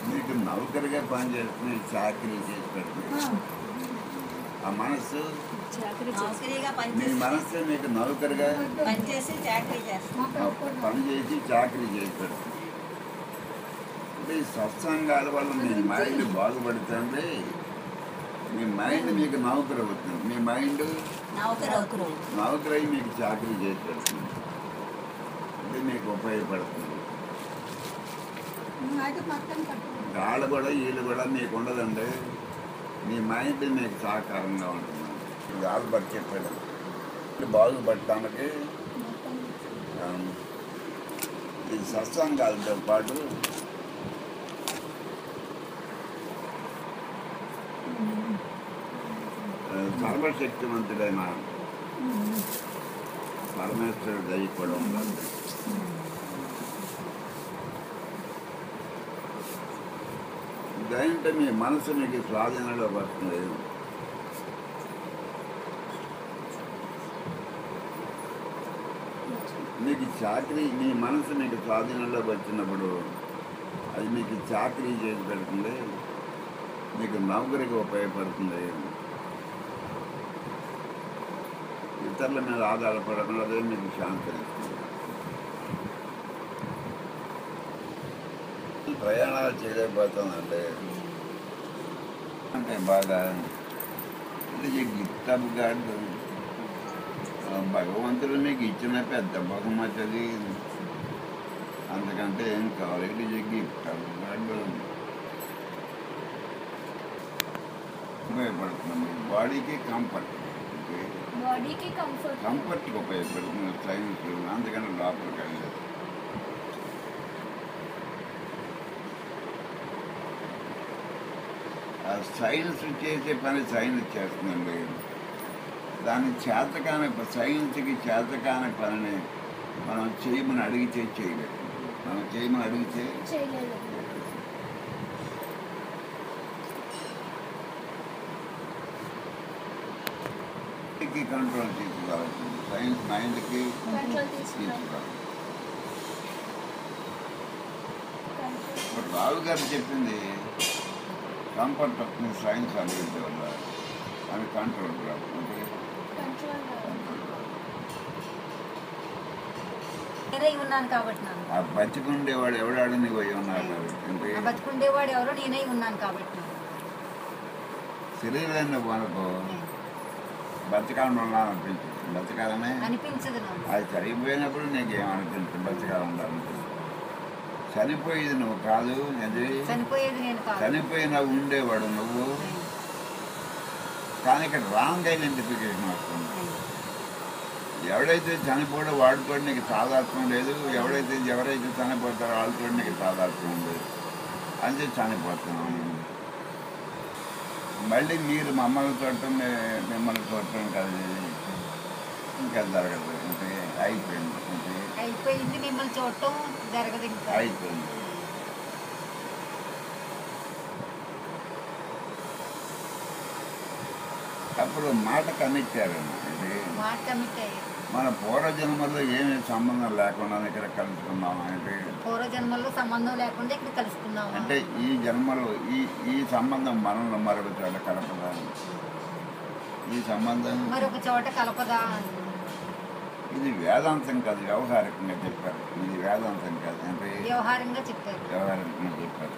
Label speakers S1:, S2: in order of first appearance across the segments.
S1: మీకు నౌకరిగా పనిచేస్తుంది, చాకరీ చేసి పెడుతుంది. ఆ మనస్సు మీ మనస్సు మీకు నౌకరిగా
S2: పనిచేసి చాకరీ చేస్తుంది.
S1: పనిచేసి చాకరీ చేసి పెడుతుంది. అంటే ఈ సత్సంగాల వల్ల మీ మైండ్ బాగుపడుతుంది. మీ మైండ్ మీకు నౌకరు అవుతుంది. మీ మైండ్ నౌకరై మీకు చాకరీ చేసి పెడుతుంది. అంటే మీకు ఉపయోగపడుతుంది. గాళ్ళు కూడా వీళ్ళు కూడా మీకు ఉండదండి. మీ మైండ్ మీకు సహకారంగా ఉంటుంది. గాలి బట్టి చెప్పాడు బాగుపడటానికి ఈ సత్సంగాలతో పాటు సర్వశక్తివంతుడైన పరమేశ్వరుడు దయ కూడా ఉండాలి. దయంటే మీ మనసు మీకు స్వాధీనంలో వస్తుంది. మీకు చాకరీ మీ మనసు మీకు స్వాధీనంలోకి వచ్చినప్పుడు అది మీకు చాకరీ చేసి పెడుతుంది. మీకు నౌకరికి ఉపయోగపడుతుంది. ఇతరుల మీద ఆధారపడకుండా అదే మీకు శాంతి ఇస్తుంది. ప్రయాణాలు చేయలేకపోతుందండి. అంటే బాగా గిఫ్ట్ గాడు భగవంతుడు మీకు ఇచ్చిన పెద్ద బహుమతి అది. అంతకంటే ఏం కావాలి? గిఫ్ట్ గాడు ఉపయోగపడుతుంది. బాడీకి కంఫర్ట్ కంఫర్ట్కి ఉపయోగపడుతుంది సైన్స్. అందుకని లోపలికి వెళ్ళలేదు. సైన్స్ చేసే పని సైన్స్ చేస్తుందండి. దాని చేతకాని సైన్స్కి చేతకాని పనిని మనం చేయమని అడిగితే చేయలేదు. మనం చేయమని అడిగితే కంట్రోల్ తీసుకురావాలి. సైన్స్ మైండ్కి తీసుకురావాలి. ఇప్పుడు రావు గారు చెప్పింది కంఫర్ట్ వస్తుంది సైన్స్ అభివృద్ధి వల్ల. అవి కంట్రోల్ రావు. ఆ బతికుండేవాడు ఎవడాడు నీకు పోయి ఉన్నాడు.
S2: బతికుండేవాడు ఎవరో నేనై ఉన్నాను కాబట్టి
S1: శరీరాన్ని మనకు బతకాలని ఉన్నాననిపించదు. బతకాలనే
S2: అనిపించదు.
S1: అది చనిపోయినప్పుడు నీకేమనిపించదు. బతకాలని ఉండాలనిపించదు. చనిపోయేది నువ్వు కాదు. అది చనిపోయిన ఉండేవాడు నువ్వు. కానీ ఇక్కడ రాంగ్ ఐడెంటిఫికేషన్ వస్తుంది. ఎవడైతే చనిపోడో వాడితో నీకు తాదాత్మ్యం లేదు. ఎవరైతే చనిపోతారో వాళ్ళతో నీకు తాదాత్మ్యం లేదు. అంతే చనిపోతున్నాం. మళ్ళీ మీరు మమ్మల్ని చూడటం మిమ్మల్ని చూడటం కాదు. ఇంకా జరగదు. అంటే
S2: అయిపోయింది. మిమ్మల్ని చూడటం జరగదు. ఇంకా
S1: అయిపోయింది. అప్పుడు మాట కమిట్టారు. మన పూర్వజన్మల్లో ఏమీ సంబంధం లేకుండా ఇక్కడ కలుసుకున్నాం. అంటే
S2: పూర్వజన్మల్లో సంబంధం లేకుండా ఇక్కడ కలుసుకున్నాం.
S1: అంటే ఈ జన్మలో ఈ సంబంధం మనల్ని మరొక చోట కలపదా? ఈ సంబంధం
S2: మరొక చోట కలపదా?
S1: ఇది వేదాంతం కాదు, వ్యవహారికంగా చెప్పారు. ఇది వేదాంతం కాదు, అంటే
S2: వ్యవహారంగా చెప్పారు.
S1: వ్యవహారికంగా చెప్పారు.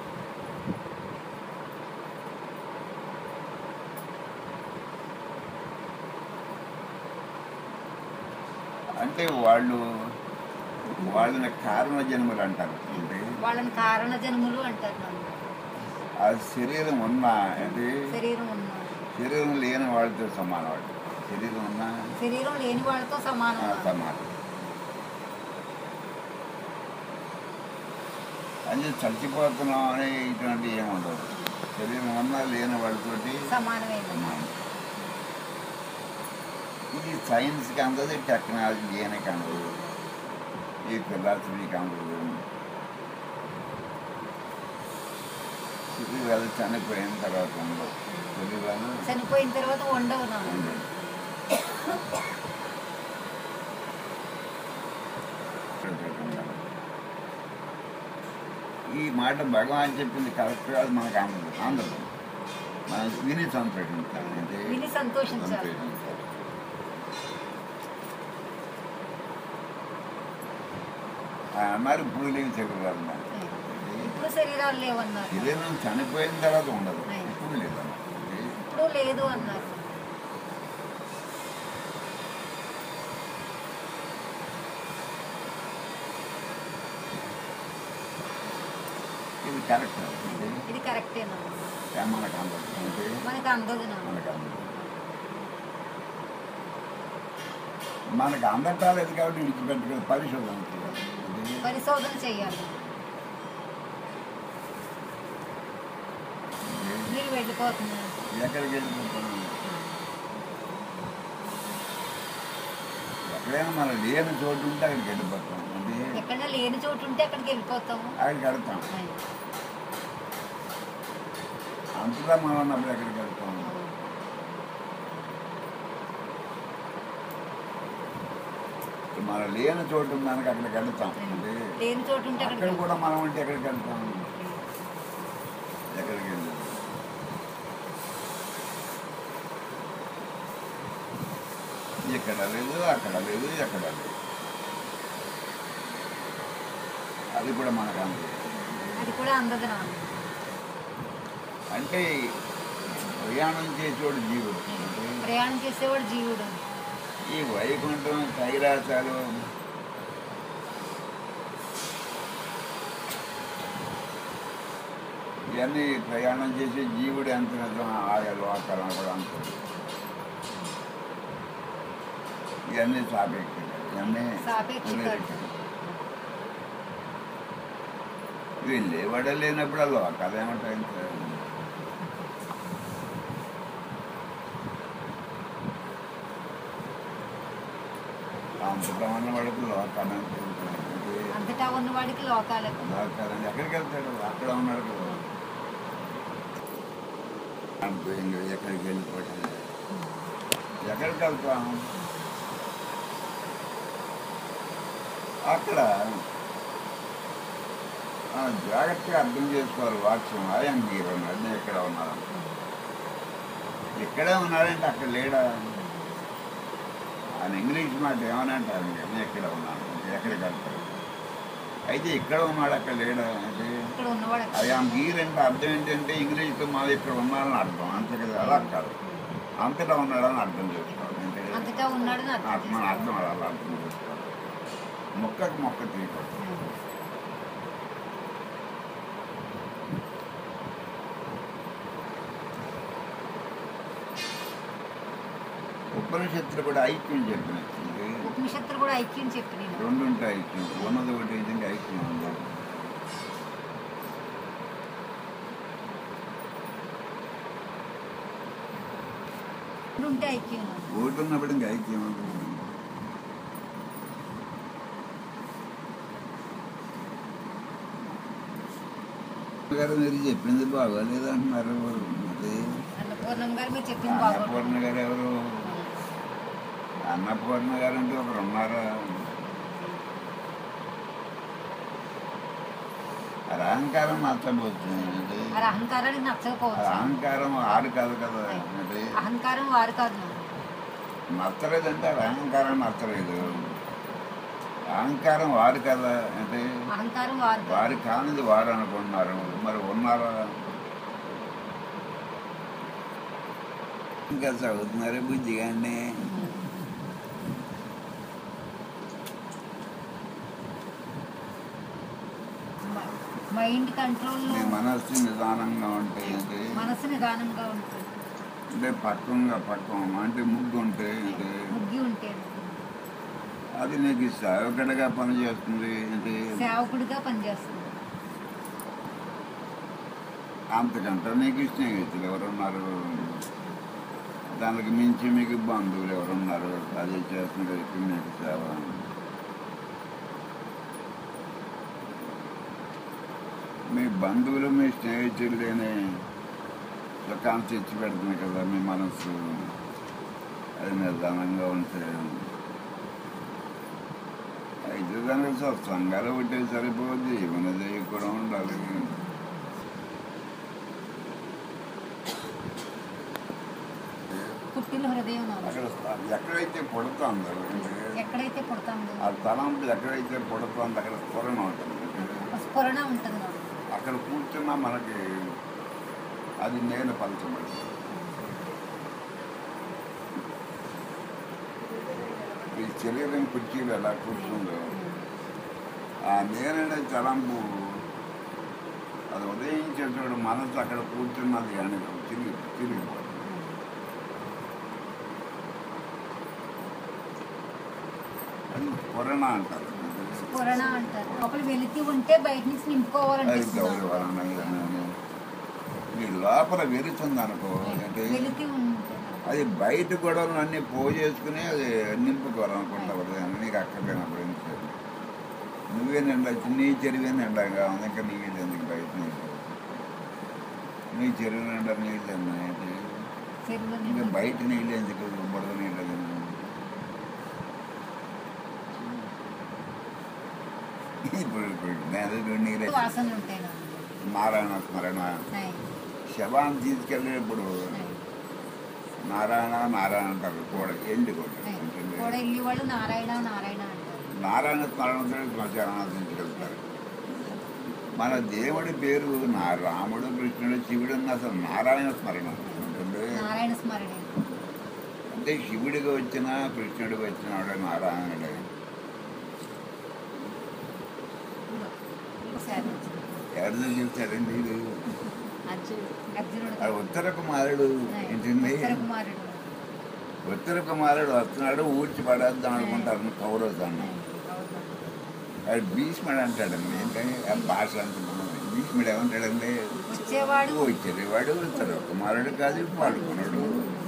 S1: అంటే వాళ్ళని కారణ జన్మలు అంటారు. అంటే
S2: వాళ్ళని కారణ జన్మలు అంటారు.
S1: ఆ శరీరం ఉన్నా అంటే
S2: శరీరం
S1: లేని వాళ్ళతో సమానం. వాళ్ళు
S2: శరీరం లేని వాళ్ళతో సమానం.
S1: అంటే చచ్చిపోతున్నాం అనే ఇటువంటి ఏముండదు. శరీరం ఉన్నా లేని వాళ్ళతోటి
S2: సమానమే.
S1: ఇది సైన్స్కి అందదు, టెక్నాలజీ దేనికి అందదు, ఈ ఫిలాసఫీకి అందదు. శరీరాలు చనిపోయిన తర్వాత ఉండవు.
S2: చనిపోయిన తర్వాత ఉండవు.
S1: ఈ మాట భగవాన్ చెప్పింది కరెక్ట్ కాదు, మనకు అందదు. మనం విని సంతోషించాలి, అంటే
S2: విని సంతోషించాలి.
S1: అన్నారు. ఇప్పుడు లేని శరీరాలు అన్నారు.
S2: ఇప్పుడు శరీరాలు లేవన్నారు.
S1: శరీరం చనిపోయిన తర్వాత ఉండదు, ఇప్పుడు లేదన్నారు.
S2: ఇప్పుడు లేదు అన్నారు.
S1: ఇది కరెక్ట్,
S2: ఇది కరెక్టేనా?
S1: మనకు అందదు, అంటే
S2: మనకు అందదు.
S1: మనకు అందదు. మనకు అందటాలేదు కాబట్టి విడిచిపెట్టుకుని పరిశోధన చేయాలి,
S2: పరిశోధన చేయాలి. మీరు వెళ్ళిపోతున్నారు.
S1: ఎక్కడికి వెళ్ళిపోతున్నాం? ఎక్కడైనా మనం లేని చోటు ఉంటే అక్కడికి వెళ్ళిపోతాం, అంటే
S2: ఎక్కడైనా లేని చోటు ఉంటే అక్కడికి వెళ్ళిపోతాము,
S1: అక్కడికి వెళ్తాం. అంతగా మనం ఉన్నప్పుడు ఎక్కడికి వెళ్తాం? మనం లేని చోటు ఉందానికి అక్కడికి వెళ్తాం, అంటే
S2: లేని చోటు ఉంటే
S1: అక్కడ కూడా మనం ఉంటే ఎక్కడికి వెళ్తాం? ఎక్కడికి వెళ్ళాం? ఎక్కడ లేదు, అక్కడ లేదు, ఎక్కడ లేదు. అది కూడా మనకు అందదు,
S2: అది కూడా అందదు.
S1: అంటే ప్రయాణం చేసేవాడు జీవుడు,
S2: ప్రయాణం చేసేవాడు జీవుడు.
S1: ఈ వైకుంఠం కైలాసాలు ఇవన్నీ ప్రయాణం చేసే జీవుడు ఎంత నిజం, ఆయా లోకాలను కూడా అంత. ఇవన్నీ సాపేక్షిక, ఇవన్నీ వెళ్ళేవాడే లేనప్పుడు ఆ లోకాలు ఏమంటాయి? అంతటా ఉన్నవాడికి లోకాలు
S2: అంతటా ఉన్నవాడికి లోకాలకు
S1: లోకాలని ఎక్కడికి వెళ్తాడు? అక్కడ ఉన్నాడు కదా. ఎక్కడికి వెళ్ళిపోతాడు? ఎక్కడికి వెళ్తాం? అక్కడ జాగ్రత్తగా అర్థం చేసుకోవాలి వాక్యం. ఆయన మీరు ఉన్నాడు, నేను ఎక్కడ ఉన్నాను. ఇక్కడే ఉన్నాడంటే అక్కడ లేడా? ఆయన ఇంగ్లీష్ మాట ఏమని అంటారు? నేను ఎక్కడ ఉన్నాను, ఎక్కడికి వెళ్తాడు? అయితే ఇక్కడ ఉన్నాడు, అక్కడ లేడా? అంటే ఐఆమ్ హీర్ అంటే అర్థం ఏంటంటే ఇంగ్లీష్లో మాది ఇక్కడ ఉన్నాడని అర్థం, అంతే కదా. అలా కాదు, అంతటా ఉన్నాడని అర్థం చేసుకోవాలి. మన అర్థం అలా అర్థం చేసుకోవాలి. మొక్కకు మొక్క తీయకూడదు. ఉపనిషత్తులు కూడా ఐక్యం చెప్పినాయి.
S2: ఉపనిషత్తులు కూడా ఐక్యం చెప్పినాయి.
S1: రెండు ఉంటాయి ఐక్యం, ఉన్నది ఒకటి ఏంటంటే ఐక్యం ఉంది. ఒకటి ఉన్నప్పుడు ఇంకా ఐక్యం ఉంటుంది. గారు మీరు చెప్పింది బాగోలేదు అంటున్నారు. అన్నపూర్ణ గారు ఎవరు? అన్నపూర్ణ గారు అంటే ఒకరు ఉన్నారా? అహంకారం నచ్చబోతుంది. అహంకారం ఆరు కాదు కదా.
S2: అహంకారం వారు కాదు.
S1: నచ్చలేదంటే అహంకారం నచ్చలేదు. అహంకారం వారు కదా, అంటే వారి కానిది వారు అనుకుంటున్నారు. మరి ఉన్నారా? ఇంకా చదువుతున్నారు బుద్ధిగానే.
S2: మైండ్ కంట్రోల్,
S1: మనస్సు నిదానంగా ఉంటాయి.
S2: మనసు నిదానంగా ఉంటుంది.
S1: అంటే పక్వం అంటే ముగ్గు ఉంటే,
S2: ముగ్గి ఉంటే
S1: అది నీకు సేవకుడిగా పనిచేస్తుంది. అంటే
S2: సేవకుడిగా పనిచేస్తుంది.
S1: అంతకంటే నీకు స్నేహితులు ఎవరున్నారు? దానికి మించి మీకు బంధువులు ఎవరున్నారు? అది చేస్తున్నారు మీకు సేవ. మీ బంధువులు మీ స్నేహితులనే సుఖాన్ని తెచ్చి పెడుతుంది కదా మీ మనస్సు. అది నిదానంగా ఉంటే అయితే దానికి సత్సంగాలు ఉంటే సరిపోద్ది, ఉన్నది కూడా ఉండాలి.
S2: పుట్టిన హృదయం
S1: అక్కడ ఎక్కడైతే పుడతాందో
S2: ఎక్కడైతే పుడతాందో
S1: ఆ తలంపు ఎక్కడైతే పుడతాందో అక్కడ స్ఫురణ ఉంటుంది.
S2: స్ఫురణ ఉంటుంది నాకు.
S1: అక్కడ కూర్చున్నా మనకి అది నేను పలచబడి ఈ శరీరం కుర్చీలు ఎలా కూర్చుందో ఆ నేననే తలంపు అది ఉదయించేటప్పుడు మనసు అక్కడ కూర్చున్నది అని తిరిగిపోతుంది. అది స్ఫురణ అంటారు.
S2: స్ఫురణ అంటారు. లోపల వెలితి ఉంటే బయట నుంచి నింపుకోవాలనిపిస్తుంది.
S1: మీ లోపల వెలుతుంది అనుకో అంటే
S2: వెలితి ఉంటే
S1: అది బయట గొడవలు అన్నీ పోజేసుకుని అది నింపుకోవాలనుకుంటావు. నీకు అక్కర్లేనప్పుడు ఎందుకు నువ్వే నిండా నీ చెరువే నిండాగా ఉంది. ఇంకా నీళ్ళు ఎందుకు బయట నీళ్ళు నీ చెరువు నిండా నీళ్ళు ఉన్నాయి. ఇంకా బయట నీళ్ళు ఎందుకు బుడద నీళ్ళు ఇప్పుడు
S2: వాసనలు ఉంటాయి.
S1: నారాయణ స్మరణ శవాన్ని తీసుకెళ్ళేప్పుడు నారాయణ నారాయణ అంటారు. కూడా ఎల్లి కూడా
S2: వెళ్ళి వాళ్ళు నారాయణ నారాయణ అంటారు.
S1: నారాయణ స్మరణతో శ్మశానాన్ని తీసుకెళ్తారు. మన దేవుడి పేరు రాముడు కృష్ణుడు శివుడు అసలు నారాయణ స్మరణ ఉంటుంది.
S2: నారాయణ స్మరణ
S1: అంటే శివుడిగా వచ్చినా కృష్ణుడిగా వచ్చినాడు నారాయణుడే. ఎవరితో చెప్తాడండి ఇది? ఉత్తర కుమారుడు ఏంటండి? ఉత్తర కుమారుడు వస్తున్నాడు ఊడ్చి పడేద్దాం అనుకుంటారు కౌరవులు అన్నాడు. అది భీష్ముడు అంటాడండి. ఏంటంటే ఆ భాష అనుకుంటున్నాడు. భీష్ముడు ఏమంటాడండి? వచ్చేవాడు ఉత్తర కుమారుడు కాదు పాడుకున్నాడు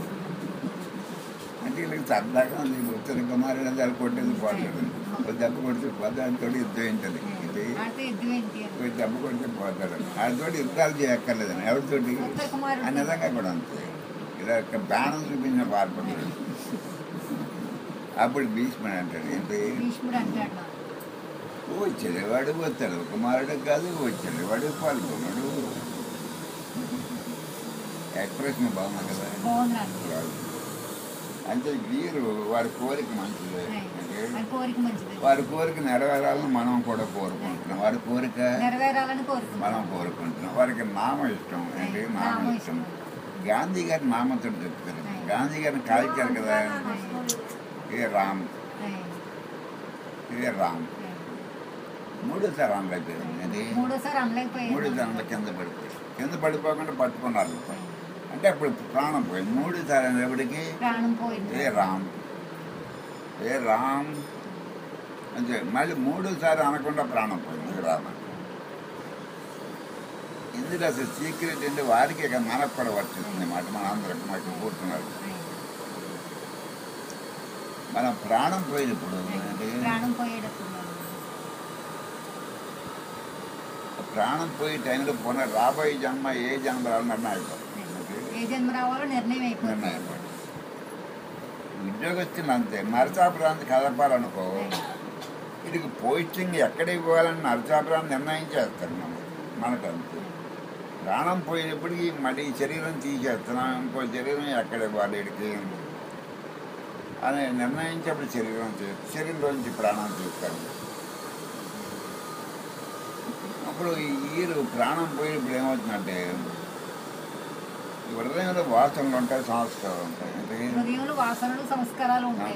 S1: అంటే వీళ్ళకి సరదాగా ఉంది. ఉత్తర కుమారుడు అంటే అది కొట్టేది పోతాడు. దెబ్బ కొడితే పోతాడు. దానితో యుద్ధం ఏంటది? దెబ్బ కొడితే పోతాడు. వాడితో యుద్ధాలు చేయక్కర్లేదని ఎవరితోటి ఆ నిజంగా కూడా అంతే. ఇలా బాణం చూపించిన పాల్పడ్డాడు. అప్పుడు భీష్ముడు అంటాడు ఏంటి? వచ్చేవాడు వస్తాడు కుమారుడు కాదు వచ్చేవాడు పాల్గొన్నాడు. ఎక్స్ప్రెషన్ బాగుంది కదా. అంటే వీరు వారి కోరిక మంచిదే. వారి కోరిక నెరవేరాలని మనం కూడా కోరుకుంటున్నాం. వారి కోరిక మనం కోరుకుంటున్నాం. వారికి నామం ఇష్టం. ఏంటి నామం ఇష్టం? గాంధీ గారి నామంతో చెప్తారు. గాంధీ గారిని కాల్చారు కదా. ఏ రామ్ ఏ రామ్ మూడోసారి అమలైపోయింది. మూడోసారి అమలు కింద పడిపోకుండా పట్టుకున్నారు. అంటే అప్పుడు ప్రాణం పోయింది. మూడోసారి అనేప్పటికీ ఏ రామ్ ఏ రామ్ అంటే మళ్ళీ మూడోసారి అనకుండా ప్రాణం పోయింది. రామ ఇందులో అసలు సీక్రెట్ అంటే వారికి ఇక మనకు కూడా వర్తిస్తుంది మాట. మన అందరికి మాకు కూర్చున్నారు. మన ప్రాణం పోయినప్పుడు ప్రాణం పోయే టైంలో రాబోయే జన్మ ఏ జన్మ నిర్ణయం అయిపోయింది. ఉద్యోగస్తులు అంతే. నరసాపురాన్ని కదపాలనుకో వీడికి పోస్టింగ్ ఎక్కడ ఇవ్వాలని నరసాపురాన్ని నిర్ణయం చేస్తారు. మనకంతే. ప్రాణం పోయినప్పటికీ మళ్ళీ శరీరం తీసేస్తున్నాం. ఇంకో శరీరం ఎక్కడ ఇవ్వాలి వీడికి అని నిర్ణయించేప్పుడు శరీరంలోంచి ప్రాణం తీస్తారు. అప్పుడు ఈరు ప్రాణం పోయినప్పుడు ఏమవుతుందంటే హృదయంలో వాసనలు ఉంటాయి, సంస్కారాలు ఉంటాయి. సంస్కారాలు ఉంటాయి.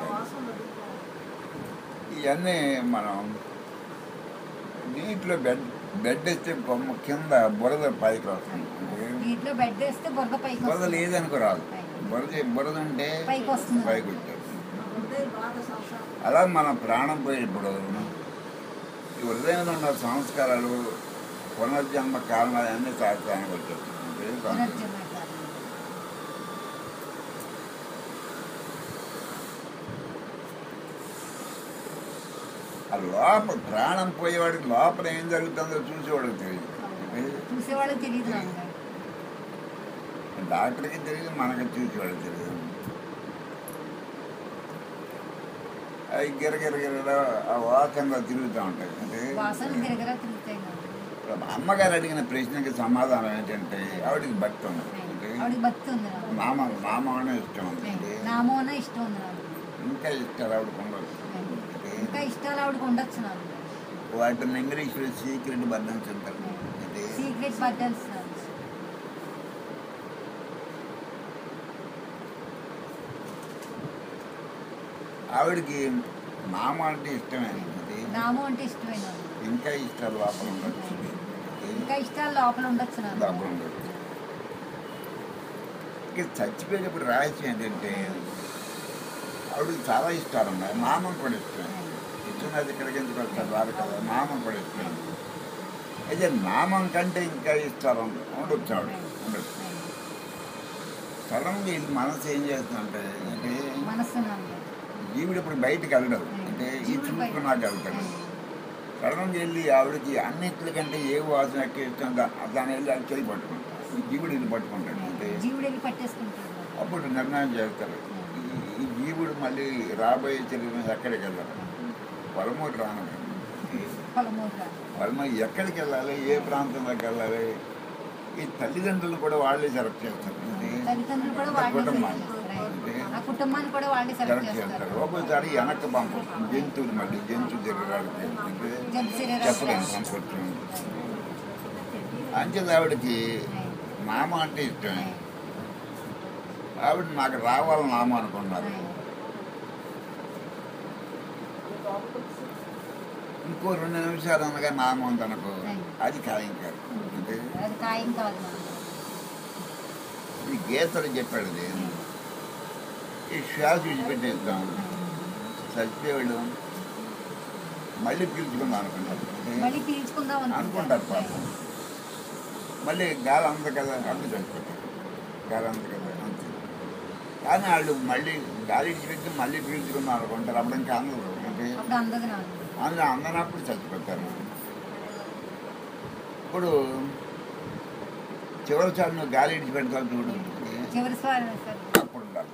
S1: ఇవన్నీ మనం నీటిలో బెడ్ వేస్తే కింద బురద పైకి వస్తుంది. బురద లేదనుకో రాదు. బురద ఉంటే పైకి వచ్చేది. అలా మనం ప్రాణం పోయినప్పుడు ఈ హృదయంలో ఉన్న సంస్కారాలు పునర్జన్మ కారణాలు అన్నీ శాస్త్రానికి వచ్చేస్తుంది. ఆ లోపల ప్రాణం పోయేవాడికి లోపల ఏం జరుగుతుందో చూసేవాడికి తెలియదు. డాక్టర్కి తెలియదు, మనకి చూసేవాడికి తెలియదు. అవి గిరగిరగిరలో ఆ వాసనలో తిరుగుతూ ఉంటాయి. అంటే
S2: వాసన గిరగిరా తిరుగుతాయి.
S1: అమ్మగారు అడిగిన ప్రశ్నకి సమాధానం ఏంటంటే ఆవిడకి భక్తి ఉంది. అంటే
S2: ఆవిడకి భక్తి ఉంది.
S1: నామం ఇష్టం ఉంది. అంటే
S2: నామోన ఇష్టం ఉంది.
S1: ఇంకా ఇష్టాలు ఆవిడకు ఉండదు.
S2: ఇంకా ఇష్టాలు ఆవిడకు ఉండొచ్చు.
S1: వాటిని ఇంగ్లీష్లో సీక్రెట్ బర్డన్స్ అంటారు. అంటే
S2: సీక్రెట్ బర్డన్స్.
S1: ఆవిడకి నామం అంటే ఇష్టమే.
S2: నామం అంటే ఇష్టమైన
S1: ఇంకా ఇష్టాలు లోపల ఉండొచ్చు.
S2: ఇంకా ఇష్టాలు లోపల ఉండొచ్చు.
S1: లోపల ఉండొచ్చు. ఇక చచ్చిపోయేటప్పుడు రహస్యం ఏంటంటే ఆవిడకి చాలా ఇష్టాలు ఉన్నాయి. నామం కూడా ఇష్టమే. ఇష్టమైతే ఇక్కడికి ఎందుకు వస్తారు రాదు కదా. నామం కూడా ఇష్టమే. అయితే నామం కంటే ఇంకా ఇష్టాలు ఉండొచ్చు. ఆవిడ ఉండొచ్చు. సడన్గా ఇది మనసు ఏం చేస్తుందంటే అంటే జీవుడు ఇప్పుడు బయటికి వెళ్ళడు. అంటే ఈ చూపు నాకు వెళ్తాడు. సడన్గా వెళ్ళి ఆవిడకి అన్నింటికంటే ఏ వాసన ఎక్కువ ఇష్టం దాన్ని వెళ్ళి అది చేయి పట్టుకుంటాడు. ఈ జీవుడు వెళ్ళి పట్టుకుంటాడు. అంటే అప్పుడు నిర్ణయం చేస్తారు. ఈ జీవుడు మళ్ళీ రాబోయే శరీరం ఎక్కడికి వెళ్ళాలి. పొలమూటి రాను. పొలమూటి ఎక్కడికి వెళ్ళాలి, ఏ ప్రాంతంలోకి వెళ్ళాలి, ఈ తల్లిదండ్రులు కూడా వాళ్ళే సెలెక్ట్ చేస్తారు. కుటుంబాన్ని సెలెక్ట్ చేస్తారు. ఒక్కోసారి వెనక్కి పంపం జంతువులు మళ్ళీ జంతు తిరగడానికి చెప్పలేము సంస్కృతం. అంచేది ఆవిడకి నామం అంటే ఇష్టమే. ఆవిడ నాకు రావాలని నామం అనుకున్నారు. ఇంకో 2 నిమిషాలు అనగా నామం తనకు అది ఖాయం కాదు. అంటే ఈ గీతలు చెప్పాడు. ఈ శ్వాస విడిచిపెట్టేస్తాం. చచ్చిపోయాడు మళ్ళీ పీల్చుకుందాం అనుకుంటారు పాపం. మళ్ళీ గాలి అంత కదా అంత చచ్చిపోతారు. గాలి అంత కదా అంతే. కానీ వాళ్ళు మళ్ళీ గాలి విడిచిపెట్టి మళ్ళీ పీల్చుకుందాం అనుకుంటారు. అప్పుడు ఇంకా అందరు అంటే అందులో అందనప్పుడు చచ్చిపోతారు. ఇప్పుడు చివరిసారి నువ్వు గాలి విడిచిపెడతావు చూడు. అప్పుడు ఉండాలి.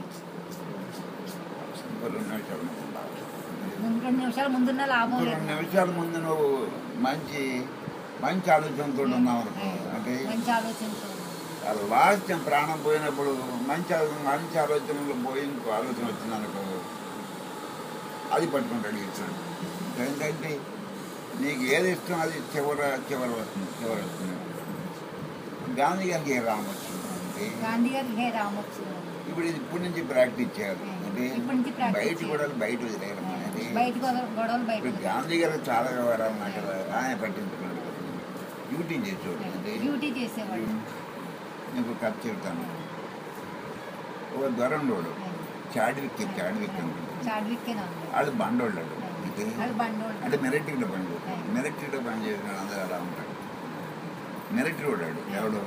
S2: 2 నిమిషాల
S1: ముందు నువ్వు మంచి మంచి ఆలోచనతో ఉన్నావు అనుకో. అంటే లాస్ట్ ప్రాణం పోయినప్పుడు మంచి ఆలోచనలు పోయి ఇంకో ఆలోచన వచ్చింది అనుకో, అది పట్టుకుంటాడు ఇచ్చాడు. ఏంటంటే నీకు ఏది ఇష్టం అది చివరి వస్తుంది. గాంధీ గారికి ఏ రామ్ వచ్చింది. ఇప్పుడు ఇది ఇప్పటి నుంచి ప్రాక్టీస్ చేయాలి. అంటే బయట వదిలేయడం అనేది. ఇప్పుడు గాంధీ గారికి చాలా వ్యవహారాలు ఉన్నాయి కదా, ఆయన పట్టించుకున్నాడు. డ్యూటీ చేసేవాడు. నీకు కథ చెప్తాను. ఒక దొరండోడు చాడ్విక్ వాళ్ళు బండోళ్ళు. అంటే మిలిటరీలో పనిచేసిన అందరూ అలా ఉంటాడు. మిలిటరీ వాడాడు. ఎవడు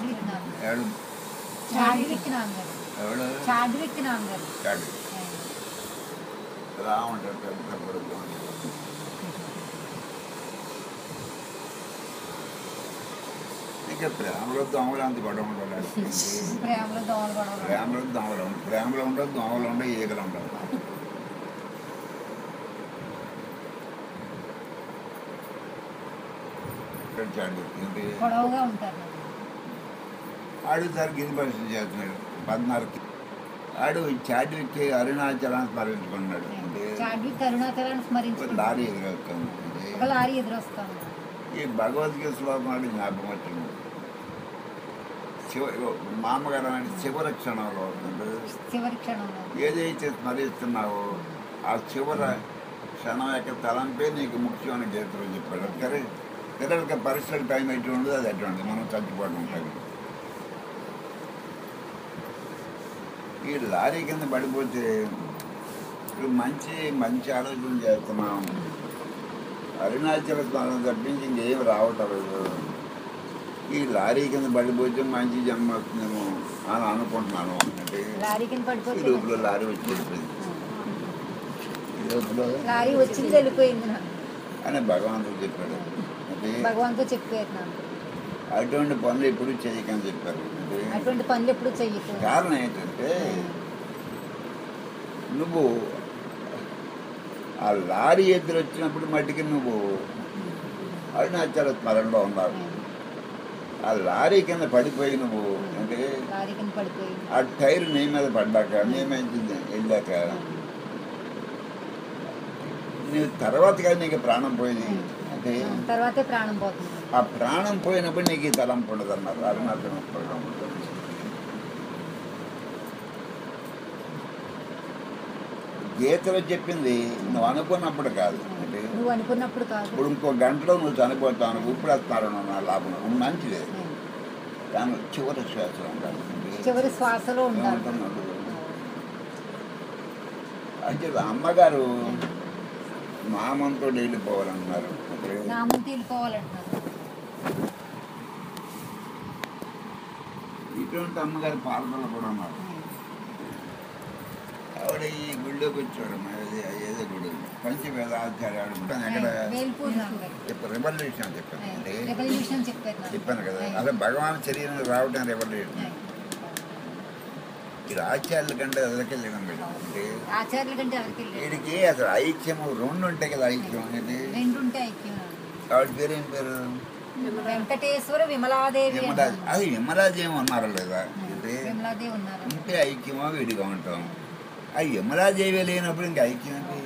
S1: ఎలా ఉంటాడు. పెద్ద ఇంకా ప్రేమలో దోమలు అంత గొడవ ఉండాలి. ప్రేమలో ఉండదు, దోమలు ఉండవు, ఈగలు ఉండవు. ఆడు సార్ గిరి పరిస్థితి చేస్తున్నాడు 14. ఆడు చాడ్విక్ అరుణాచలాన్ని స్మరించుకున్నాడు. లారీ ఎదురొస్తుంది. ఈ భగవద్గీత శ్లోకం ఆడి జ్ఞాపకం వచ్చింది. మామగారు అంటే చివరి క్షణంలో ఏదైతే స్మరిస్తున్నావో ఆ చివరి క్షణం యొక్క తలంపే నీకు ముఖ్యమైన గీతలు చెప్పాడు. సరే పిల్లలకి పరీక్షలకు టైం ఎటు ఉండదు, అది ఎటువంటి మనం చచ్చిపోవడం ఉంటుంది. ఈ లారీ కింద పడిపోతే ఇప్పుడు మంచి ఆలోచన చేస్తున్నాం. అరుణాచల స్నానం తప్పించి ఇంకేం రావటం లేదు. ఈ లారీ కింద పడిపోతే మంచి జన్మ వస్తుందేమో అని అనుకుంటున్నాను. అంటే ఈ లోపల లారీ వచ్చి వెళ్ళిపోయింది. అని భగవంతుడు చెప్పాడు. అటువంటి పనులు ఎప్పుడు చేయకని చెప్పారు. కారణం ఏంటంటే నువ్వు ఆ లారీ ఎదురు వచ్చినప్పుడు మట్టికి నువ్వు అరుణాచల స్మరణలో ఉన్నావు. ఆ లారీ కింద పడిపోయి నువ్వు అంటే
S2: లారీ కింద పడిపోయి
S1: ఆ టైర్ నీ మీద పడ్డాక మేమైంది వెళ్ళాక నువ్వు తర్వాత కానీ నీకు ప్రాణం పోయింది అంటే
S2: తర్వాతే ప్రాణం పోతుంది.
S1: ఆ ప్రాణం పోయినప్పుడు నీకు ఈ తలంపు ఉండదు అన్నారు. అరుణాచలం స్మరణం ఉంటుంది. గీతలో చెప్పింది నువ్వు అనుకున్నప్పుడు కాదు అంటే
S2: నువ్వు అనుకున్నప్పుడు కాదు.
S1: ఇప్పుడు ఇంకో గంటలో నువ్వు చనిపోతావు, ఇప్పుడు వస్తారు నా లాభం మంచిది. కానీ చివరి శ్వాస ఉండాలి,
S2: చివరి శ్వాసలో ఉండాలి.
S1: అంటే అమ్మగారు నామంతో వెళ్ళిపోవాలన్నారు.
S2: నామంతో వెళ్ళిపోవాలంటున్నారు.
S1: ఇటువంటి అమ్మగారు పాలకులు కూడా ఉన్నారు. ఆవిడ ఈ గుళ్ళోకి వచ్చాడు. ఏదో గుడి పంచవేదాచార్యాడు ఎక్కడ రివల్యూషన్ చెప్పాను కదా. అసలు భగవాన్ శరీరం రావడం రివల్యూషన్. ఇది ఆచార్యుల కంటే అదలకెళ్ళడం అంటే వీడికి అసలు ఐక్యము రెండు ఉంటాయి కదా. ఐక్యం అనేది ఆవిడ పేరు ఏం పేరు?
S2: వెంకటేశ్వర విమలాదేవి.
S1: అది విమలాదేవి ఉన్నారా లేదా అంటే ఉంటే ఐక్యమో విడిగా ఉంటాం. ఆ విమలాదేవి లేనప్పుడు ఇంకా ఐక్యం అంటే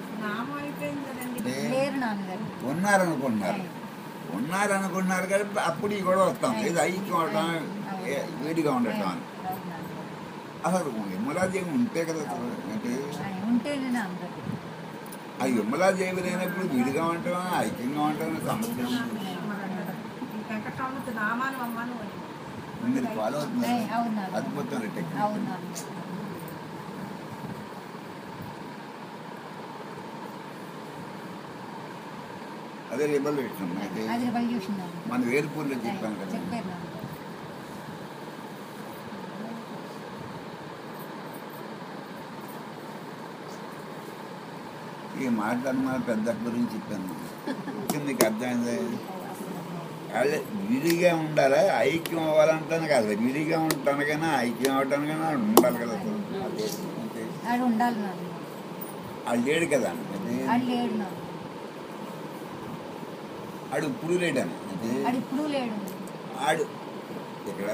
S1: ఉన్నారనుకుంటున్నారు కానీ అప్పుడు ఈ కూడా వస్తాం. ఇది ఐక్యం అవటం వేడిగా ఉండటం అని. అసలు విమలాదేవి ఉంటే కదా అంటే ఆ విమలాదేవి లేనప్పుడు విడిగా ఉంటాం ఐక్యంగా ఉంటాం సమస్య. మీరు ఫాలో అవుతున్నారు. అద్భుతం టెక్నిక్. అదే రివల్యూషన్. మన వేరుపూర్లో చెప్పాను కదా. ఈ మాట్లాడిన పెద్ద గురించి చెప్పాను. మీకు అర్థమైంది. అదే విడిగా ఉండాలి, ఐక్యం అవ్వాలంటాను కాదు. విడిగా ఉంటానికైనా ఐక్యం అవటానికైనా ఉండాలి కదా. అది లేడు కదా. ఆడు ఇప్పుడు లేడని ఆడు ఇక్కడ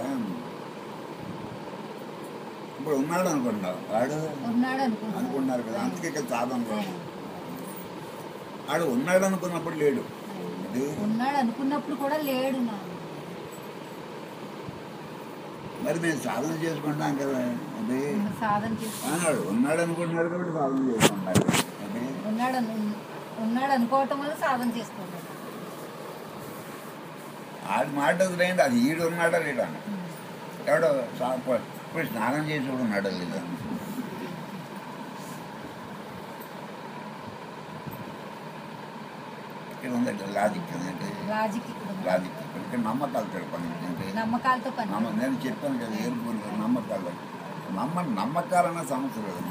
S1: ఇప్పుడు ఉన్నాడు అనుకుంటున్నావు. ఆడు అనుకుంటున్నారు కదా. అందుకే ఇక్కడ సాధన ఆడు ఉన్నాడు అనుకున్నప్పుడు లేడు.
S2: ఉన్నాడు అనుకున్నప్పుడు కూడా లేడు.
S1: మరి మేము సాధన చేసుకుంటాం కదా. అదే అన్నాడు ఉన్నాడు అనుకుంటున్నారు కాబట్టి సాధన చేసుకుంటారు.
S2: ఉన్నాడు అనుకోవటం వల్ల సాధన చేసుకుంటాడు.
S1: ఆడి మాట వదిలేండి. అది ఈడు ఉన్నాడా లేడా ఎవడో ఇప్పుడు స్నానం చేసి కూడా ఉన్నాడా లేదా. ఇక్కడ ఉందంటే లాజిక్ ఇక్కడ నమ్మకాలతో పని. నేను చెప్పాను కదా ఏర్పూర్ నమ్మకాలు. నమ్మకాలన్న సమస్య లేదు.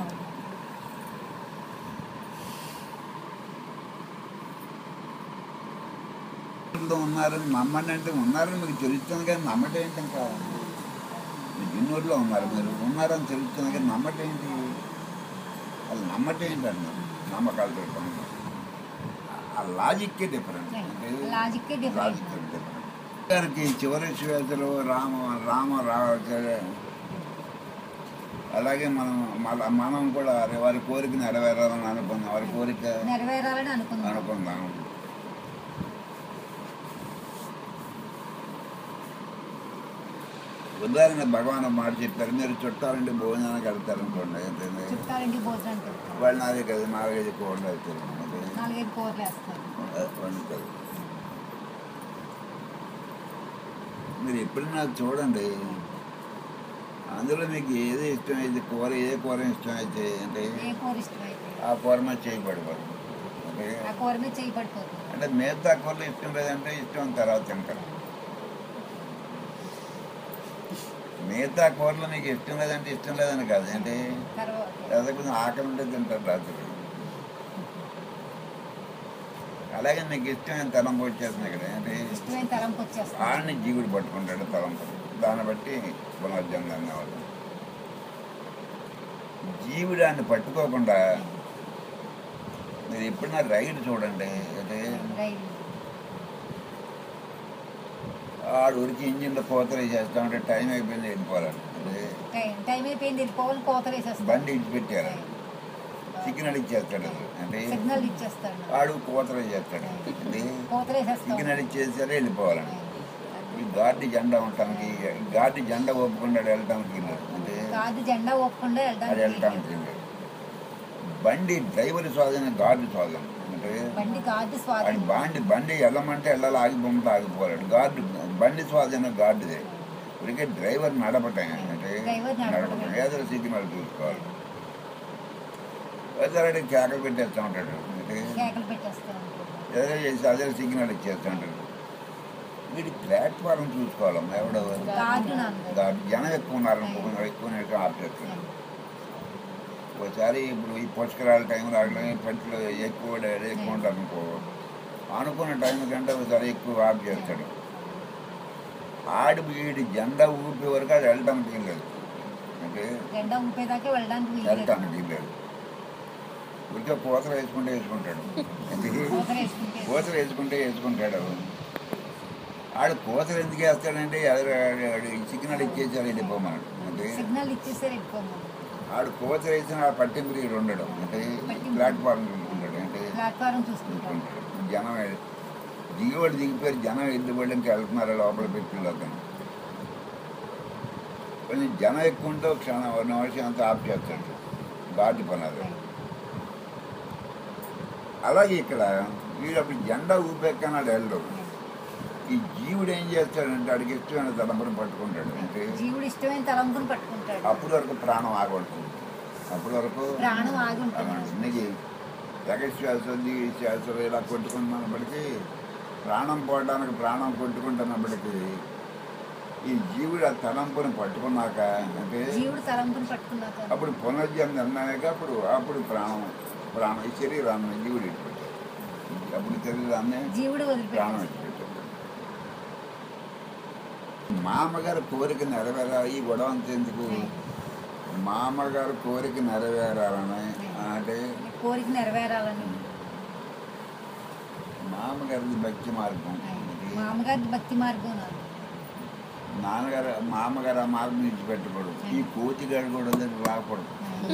S1: ఉన్నారని నమ్మండి అంటే ఉన్నారని మీకు తెలుస్తుంది కానీ నమ్మటేంటి? ఇంకా ఎన్నూరులో ఉన్నారు, మీరు ఉన్నారని తెలుస్తుంది కానీ నమ్మటేంటి? అది నమ్మటేంటి అన్నారు. నమ్మకాలతో ఆ లాజిక్కే డిఫరెంట్. గారికి చివరి శ్వేతలు రామ అలాగే మనం కూడా వారి కోరిక నెరవేరాలని అనుకుందాం. వారి కోరిక అనుకుందాం. ఉదాహరణ భగవాన్ మాట చెప్పారు. మీరు చుట్టాలంటే భోజనానికి వెళ్తారు అనుకోండి. వాళ్ళు నాదే కదా 4-5 కూరలు అవుతారు. మీరు ఎప్పుడైనా చూడండి, అందులో మీకు ఏది ఇష్టమైతే కూర, ఏ కూర ఇష్టమైతే అంటే ఆ కూర మీద చేయబడిపోతుంది. అంటే మిగతా కూరలు ఇష్టం లేదంటే ఇష్టం తర్వాత తింటారు. మిగతా కూరలు మీకు ఇష్టం లేదంటే ఇష్టం లేదని కాదు. అంటే కొంచెం ఆకలి ఉంటే తింటారు రాత్రి. అలాగే మీకు ఇష్టమైన తలంపు వచ్చేస్తుంది ఇక్కడ. అంటే ఆడిని జీవుడు పట్టుకుంటాడు తలంపు. దాన్ని బట్టి పునర్జన్మ అన్నవాళ్ళు. జీవుడు ఆడిని పట్టుకోకుండా మీరు ఎప్పుడైనా రైలు చూడండి, అంటే
S2: రైలు
S1: ఆడు ఉరికి ఇంజిన్లో కోతలు చేస్తా ఉంటే టైం అయిపోయింది వెళ్ళిపోవాలండి. అంటే
S2: టైం అయిపోయింది వెళ్ళిపోవాలి, కోతలు వేసేస్తాడు.
S1: బండి ఇచ్చిపెట్టారు, సిగ్నల్ ఇచ్చేస్తాడు. అంటే
S2: సిగ్నల్ ఇచ్చేస్తాడు,
S1: ఆడు కోతలు చేస్తాడు. అంటే
S2: కోతలు వేసేస్తాడు.
S1: సిగ్నల్ ఇచ్చేసారే వెళ్ళిపోవాలండి. ఈ గార్డు జెండా ఉండటానికి, గార్డు జెండా ఒప్పుకుండా వెళ్ళటానికి వెళ్ళాడు. అంటే
S2: కాదు జెండా ఒప్పుకుండా
S1: అది వెళ్ళటానికి వెళ్ళాడు. బండి డ్రైవర్ స్వాధీనం, గార్డు స్వాధీనం. అంటే
S2: బండి గార్డు
S1: అది
S2: స్వాధీనం.
S1: బండి వెళ్ళమంటే వెళ్ళాలి, ఆగిపోమంటే ఆగిపోలేడు. గార్డు బండి స్వాధీనం గార్డుదే. ఇప్పటికే డ్రైవర్ నడపటం, అంటే
S2: డ్రైవర్
S1: నడపటం ఏదో సిగ్నల్ చూసుకోవాలి. అదే కేకలు పెట్టేస్తూ ఉంటాడు. అంటే
S2: కేకలు పెట్టేస్తాడు,
S1: ఏదో చేసి అదే సిగ్నల్ ఇచ్చేస్తూ ఉంటాడు. వీడి ప్లాట్ఫారం చూసుకోవాలమ్మా. ఎవడో
S2: గార్డు నాన్న
S1: గార్డు జనం ఎక్కువ ఉన్నారనుకో, ఎక్కువ ఆఫ్ చేస్తాడు. ఒకసారి ఇప్పుడు ఈ పుష్కరాల టైంలో అట్లా పట్టులో ఎక్కువ ఉంటారు అనుకో, అనుకున్న టైం కంటే ఒకసారి ఎక్కువ ఆఫ్ చేస్తాడు. వీడి జెండా ఊపే వరకు అది వెళ్ళటానికి వీల్లేదు. అంటే
S2: జెండా ఊపేదాకా వెళ్ళడానికి
S1: వెళ్ళటానికి వీల్లేదు. ఊరికే కోతలు వేసుకుంటాడు. కోతలు వేసుకుంటాడు. ఆడు కోతలు ఎందుకు వేస్తాడంటే సిగ్నల్ ఇచ్చేసారు వెళ్ళిపోమన్నాడు. అంటే
S2: సిగ్నల్ ఇచ్చేసారు వెళ్ళిపోమన్నాడు.
S1: ఆడు కోతలు వేసిన పట్టింపు వీడు ఉండడం. అంటే ప్లాట్ఫారం చూసుకుంటాడు. అంటే
S2: ప్లాట్ఫారం చూసుకుంటాడు.
S1: జనం దిగివాడు దిగిపోయారు, జనం వెళ్ళిపోవడానికి వెళ్తున్నారు లోపల పెట్టిలోకి. కొంచెం జనం ఎక్కువ ఉంటే క్షణం 1 నిమిషం అంతా ఆఫ్ చేస్తాడు గార్డు పని. అది అలాగే ఇక్కడ వీడు అప్పుడు జెండా ఊపెక్కనాడు వెళ్ళడు. ఈ జీవుడు ఏం చేస్తాడంటే వాడికి ఇష్టమైన తలంపుని పట్టుకుంటాడు. అంటే
S2: జీవుడు ఇష్టమైన తలంపుని పట్టుకుంటాడు.
S1: అప్పటి వరకు ప్రాణం ఆగుంటుంది. అప్పటి వరకు
S2: ప్రాణం ఆగుంటుంది.
S1: నీకు ఎగశ్వాస శ్వాసలు ఇలా కొట్టుకుంటున్నప్పటికీ, ప్రాణం పోవడానికి ప్రాణం కొట్టుకుంటున్నప్పటికీ ఈ జీవుడు ఆ తలంపుని పట్టుకున్నాక, అంటే
S2: జీవుడు తలంపుని పట్టుకున్నాక
S1: అప్పుడు పునర్జన్మ అన్నాక అప్పుడు ప్రాణం ఈ శరీరాన్ని జీవుడు ఇచ్చిపెట్టాడు. అప్పుడు శరీరాన్ని
S2: జీవుడు
S1: ప్రాణం ఇచ్చిపెట్టాడు. మామగారు కోరిక నెరవేరాలి. ఈ గొడవ అంతెందుకు, మామగారు కోరిక నెరవేరాలని, అంటే
S2: కోరిక నెరవేరాలని
S1: మామగారిది భక్తి మార్గం.
S2: మామగారి భక్తి మార్గం.
S1: మామగారు ఆ మార్గం విడిచిపెట్టకూడదు. ఈ కోతిగాడు కూడా రాకూడదు.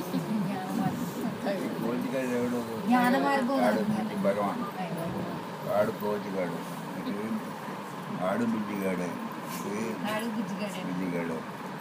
S1: కోతిగాడు ఎవడు?
S2: జ్ఞాన మార్గం.
S1: భగవాన్ వాడు కోతిగాడు, వాడు బుద్ధిగాడు. బుద్ధిగాడు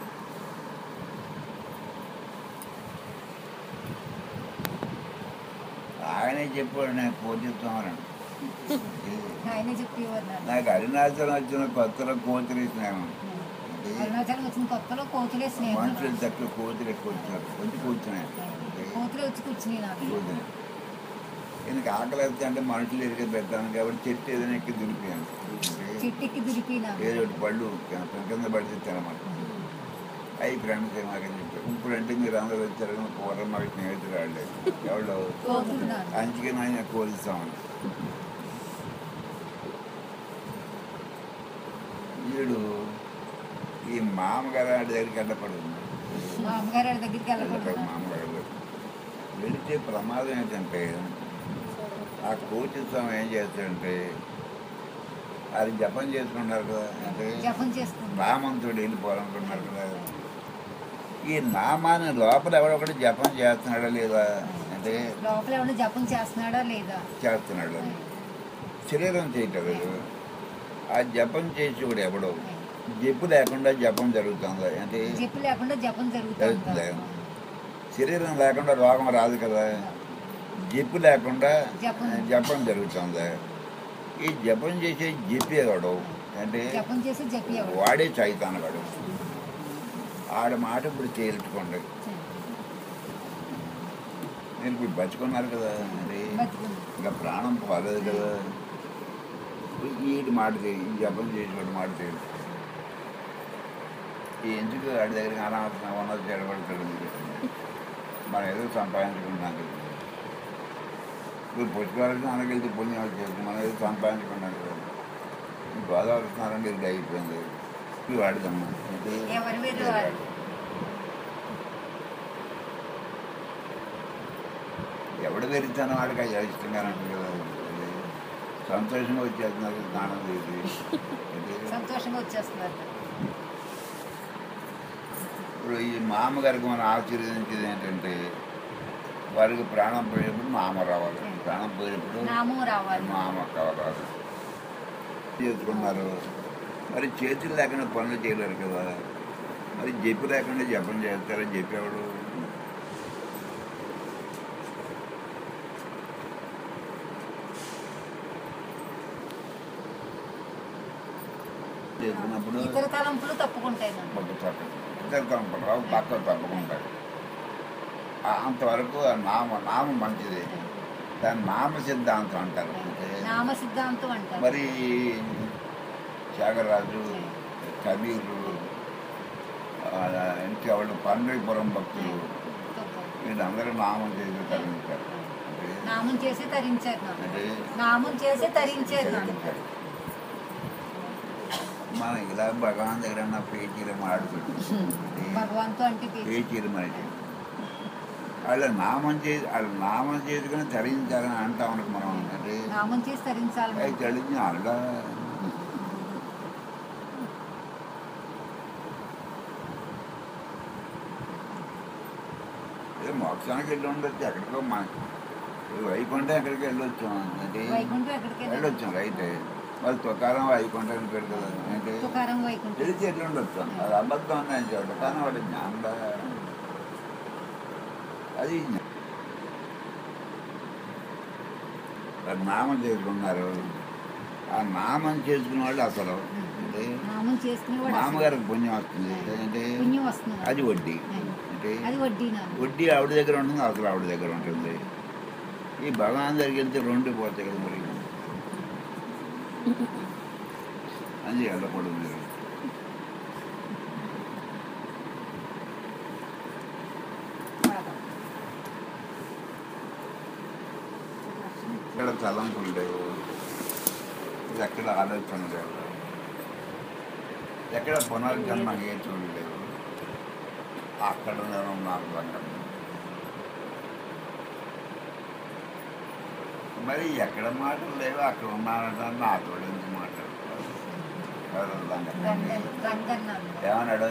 S1: ఆయనే చెప్పాడు, నేను కోతిస్తామని.
S2: ఆయనే చెప్పేవారు.
S1: నాకు అరుణాచలం వచ్చిన కొత్తలో కోతులు స్నేహం.
S2: అరుణాచలం వచ్చిన కొత్తలో కోతులే స్నేహం.
S1: మనుషులు తక్కువ కోతులు ఎక్కువ వచ్చినారు. వచ్చి కూర్చున్నాయి
S2: కోతులు వచ్చి కూర్చున్నాయి.
S1: కోతులు ఎందుకు ఆకలి వస్తే అంటే మనుషులు ఎదిగే పెడతాను కాబట్టి చెట్టు ఏదైనా ఎక్కి దులిపాను.
S2: చెట్టు ఎక్కి దులిపినా
S1: ఏదో ఒకటి పళ్ళు కింద పడితే తినమాట. అవి ఫ్రెండ్స్ మాకు చెప్పారు. ఇప్పుడు అంటే మీరు అందరూ వచ్చారు, పూర్వం మాకు స్నేహితులు రాలేదు. ఎవరు అందుకే ఆయన కోల్స్తామని. వీడు ఈ మామగారు దగ్గరికి వెళ్ళకూడదు.
S2: మామగారు దగ్గరికి వెళ్ళకూడదు.
S1: మామగారు వెళితే ప్రమాదం ఏంటంటే, ఆ కోచిత్వం ఏం చేస్తాడంటే, అది జపం చేసుకుంటారు కదా. అంటే రామంతుడు వెళ్ళిపోవాలనుకుంటున్నారు కదా. ఈ నామాన్ని లోపల ఎవడొకటి జపం చేస్తున్నాడా లేదా, అంటే
S2: లోపల ఎవడో జపం చేస్తున్నాడా లేదా,
S1: చేస్తున్నాడు. శరీరం చేయటలేదు. ఆ జపం చేసి కూడా ఎవడో జప్పు లేకుండా జపం జరుగుతుంది. అంటే
S2: జప్పు లేకుండా జపం జరుగుతుంది.
S1: శరీరం లేకుండా రోగం రాదు కదా. జప్పు లేకుండా జపం జరుగుతుంది. ఈ జపం చేసే జప్పేవాడు అంటే వాడే చైతానగాడు. ఆడ మాట ఇప్పుడు తేల్చుకోండి. మీరు ఇప్పుడు బతుకున్నారు కదా, అది ఇంకా ప్రాణం పోలేదు కదా. వీటి మాట ఈ జపం చేసేవాడు మాట తేల్చు. ఎందుకు వాడి దగ్గరికి అనవసరం ఉన్నది చెడబడతాడు. మనం ఏదో సంపాదించుకుంటున్నాం కదా. ఇప్పుడు పుష్కరాలకి అనగలితే పుణ్యం వచ్చేసి మనం ఏదో సంపాదించుకున్నాం కదా. గోదావరి స్నానం ఇది అయిపోయింది. ఇది వాడుదమ్మా. ఎవడు వెరితనం వాడికి అయ్యా ఇష్టంగా ఉంటుంది కదా. సంతోషంగా వచ్చేస్తున్నారు స్నానం చేసి.
S2: సంతోషంగా వచ్చేస్తున్నారు.
S1: ఇప్పుడు ఈ మామగారికి మనం ఆశీర్వదించేది ఏంటంటే వారికి ప్రాణం పోయేప్పుడు మామ రావాలి, ప్రాణం పోయేప్పుడు
S2: నామం రావాలి,
S1: మామ కావాలి. చేసుకున్నారు మరి చేతులు లేకుండా పనులు చేయలేరు కదా. మరి జపి లేకుండా జపం చేస్తారా? చెప్పేవాడు చేసుకున్నప్పుడు
S2: ఇతర తలంపులు తప్పుకుంటాయి.
S1: ఇతర తలంపులు రావు, పక్క తప్పకుండా. అంతవరకు నామం మంచిది. దాని నామ సిద్ధాంతం అంటారు.
S2: నామ సిద్ధాంతం అంటారు.
S1: మరి త్యాగరాజు, కబీరు, ఇంకెవాళ్ళు పండరీపురం భక్తులు వీళ్ళందరూ నామం చేసి తరించారు.
S2: నామం చేసి తరించారు. నామం చేసి తరించారు.
S1: మనం ఇలా భగవాన్ దగ్గర పేచీలు మాడుకుంటు
S2: భగవంతు అంటే
S1: పేచీలు మనకి వాళ్ళు నామం చేసుకుని తరించాలని అంటాం మనకు. మనం అంటే
S2: నామం చేసి తరించాలి.
S1: తెలిసి అలా మోక్షానికి వెళ్ళి ఉండొచ్చు. ఎక్కడికో వైకుంఠం ఎక్కడికి వెళ్ళొచ్చాం అంటే వెళ్ళొచ్చాం రైట్. వాళ్ళు తుకారం వైకుంఠం పెడు కదా అంటే తెలిసి ఎట్లా ఉండొచ్చు. అది అబద్ధం ఉన్నాయని చెప్పడం కానీ వాడు జ్ఞానంగా అది నామం చేసుకున్నారు. ఆ నామం చేసుకునే వాళ్ళు అసలు అంటే మామగారికి పుణ్యం వస్తుంది అంటే అది వడ్డీ. అంటే వడ్డీ ఆవిడ దగ్గర ఉంటుంది, అసలు ఆవిడ దగ్గర ఉంటుంది. ఈ భగవాన్ దగ్గరికి వెళ్తే రెండు పోతాయి కదా. మరి అది వెళ్ళకూడదు. ఎక్కడ తలంపులు లేవు, ఎక్కడ ఆలోచన లేవు, ఎక్కడ పునర్జన్మ హేతువులు లేవు. అక్కడ నాకు మరి ఎక్కడ మాటలు లేవు అక్కడ ఉన్నానంటే నాతో ఎందుకు మాట్లాడుకోవాలి? ఏమన్నాడు?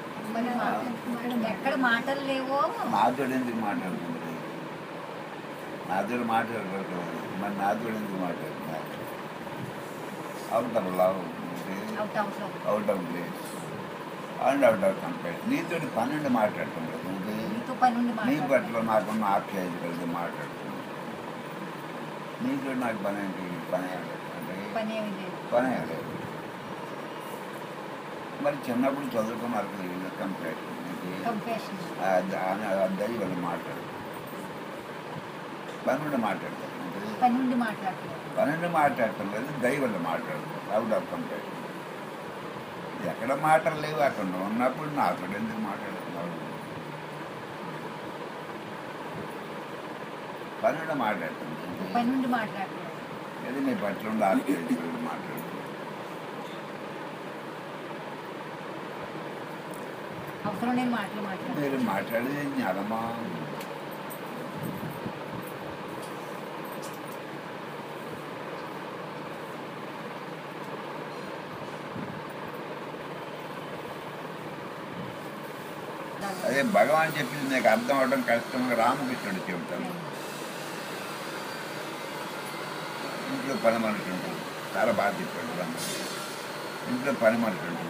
S2: ఎక్కడ మాటలు లేవో
S1: నాతో ఎందుకు మాట్లాడుతుంది? నాతో మాట్లాడకూడదు. మరి నాతో ఎందుకు మాట్లాడుతున్నారు? Out of love, out of place and out of compare. నీతో 12 మాట్లాడుతుంది. నీ పట్ల నాకున్న ఆప్యాయత కలిసి మాట్లాడుతుంది. నీతో నాకు పని ఏంటి? పని లేదు. మరి చిన్నప్పుడు చదువుకున్నారు కదా కంపేర్ దైవం మాట్లాడు 12 మాట్లాడతారు. 12 మాట్లాడటం లేదు, దైవం మాట్లాడతారు. Out of compare. ఎక్కడ మాటలు లేవు అక్కడ ఉన్నప్పుడు నాతో ఎందుకు మాట్లాడుతున్నావు? 12 మాట్లాడుతుంది. అది నీ పట్ల ఉండి ఆప్యాయత మాట్లాడు. మీరు మాట్లాడేది జ్ఞానమా? అదే భగవాన్ చెప్పింది నీకు అర్థం అవడం కష్టంగా రామకృష్ణుడు చెబుతాను. ఇంట్లో పని మనిషి ఉంటుంది, చాలా బాగా చెప్పాడు రామకృష్ణ. ఇంట్లో పని మనిషి ఉంటుంది.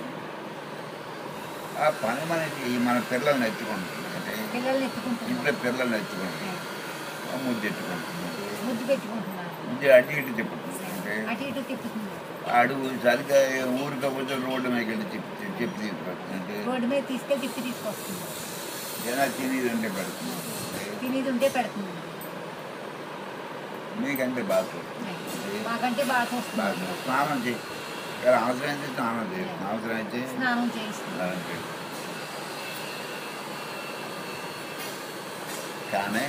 S1: ఆ పని మనిషి మన పిల్లల్ని ఎత్తుకుంటుంది. అంటే ఇంట్లో పిల్లల్ని ఎత్తుకుంటుంది, ముద్దు ఎత్తుకుంటుంది, ముద్దు అటు ఇటు తిప్పుతుంది. అంటే అడుగు సరిగ్గా ఊరికపోతే రోడ్డు మీద వెళ్ళి చెప్పి తీసుకొస్తుంది. ఏదైనా తినేది ఉంటే పెడుతుంది. మీకంటే బాగా స్నానం చేయి. అవసరమైతే స్నానం చేస్తుంది, అవసరమైతే స్నానం చేస్తుంది. కానీ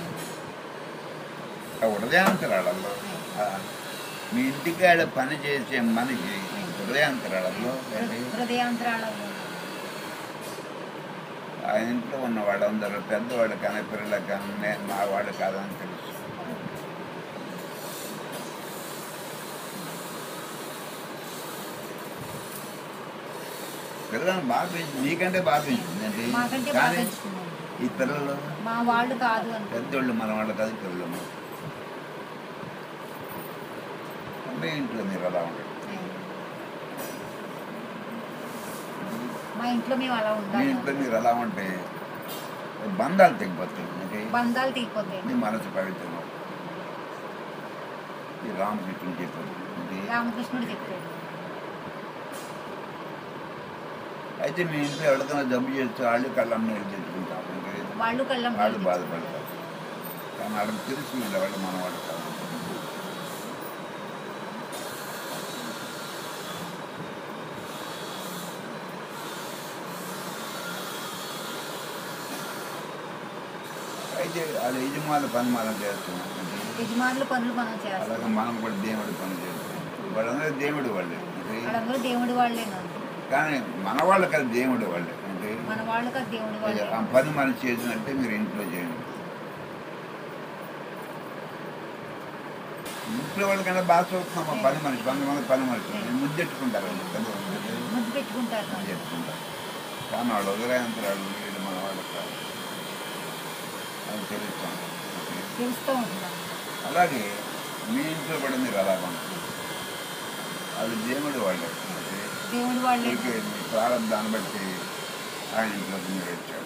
S1: హృదయాంతరాళంలో మీ ఇంటికాడ పని చేసే మనిషి హృదయాంతరాళంలో ఆ ఇంట్లో ఉన్న వాళ్ళందరూ పెద్దవాడు కానీ పిల్లలకు కానీ నేను మా వాడు కాదని తెలుసు. పిల్లలను బాగా పెంచి నీకంటే బాగా పెంచిందండి.
S2: మాకంటే బాగా
S1: కానీ
S2: పెంచుకున్నాం.
S1: ఈ పిల్లలు
S2: మా వాళ్ళు కాదు అని
S1: పెద్దోళ్ళు మన వాళ్ళు కాదు, పిల్లలు. మీ ఇంట్లో మీరు అలా ఉంటారు.
S2: మా ఇంట్లో మేము అలా
S1: మీ
S2: ఉండాలి.
S1: ఇంట్లో మీరు అలా ఉంటే బంధాలు తెగిపోతాయి. అంటే
S2: బంధాలు తీగిపోతాయి.
S1: మీ మనసు పవిత్రం. ఈ రామకృష్ణుడు చెప్పారు. అంటే
S2: రామకృష్ణుడు చెప్పాడు.
S1: అయితే మీ ఇంట్లో ఎవరికైనా జబ్బు చేస్తే వాళ్ళు కళ్ళం నీళ్ళు తెచ్చుకుంటారు. అంటే
S2: వాళ్ళు కళ్ళం
S1: వాళ్ళు బాధపడతారు. కానీ వాళ్ళకి తెలుసు వీళ్ళ వాళ్ళు మన వాళ్ళు కాదు. అయితే వాళ్ళ యజమానుల పని మనం చేస్తున్నాం. అంటే
S2: యజమానుల పనులు మనం చేస్తాం.
S1: అలాగే మనం కూడా దేవుడి పని చేస్తాం. వాళ్ళందరూ దేవుడి వాళ్ళే. అంటే
S2: వాళ్ళందరూ దేవుడి వాళ్ళేనండి.
S1: కానీ మన వాళ్ళు కదా దేవుడి వాళ్ళే. అంటే
S2: మన వాళ్ళు కాదు దేవుడి వాళ్ళే.
S1: ఆ పని మనం చేసినట్టే మీరు ఇంట్లో చేయండి. ఇంట్లో వాళ్ళకన్నా బాగా చూస్తున్నాం. ఆ పని మనిషి 100 మంది పని మనిషి ముద్దెట్టుకుంటారు.
S2: ముద్దు పెట్టుకుంటారు.
S1: ముద్దెట్టుకుంటారు. కానీ వాళ్ళు వదిలేంతరాలు వీళ్ళు మన వాళ్ళు కాదు. అది తెలుస్తాం.
S2: తెలుస్తూ ఉంటున్నాం.
S1: అలాగే మీ ఇంట్లో కూడా మీరు అలా ఉంటారు. వాళ్ళు దేవుడి వాళ్ళే.
S2: దేవుడి వాళ్ళే.
S1: మీ ప్రారంభాన్ని బట్టి ఆయన ఇంట్లోకి మీరు వచ్చారు.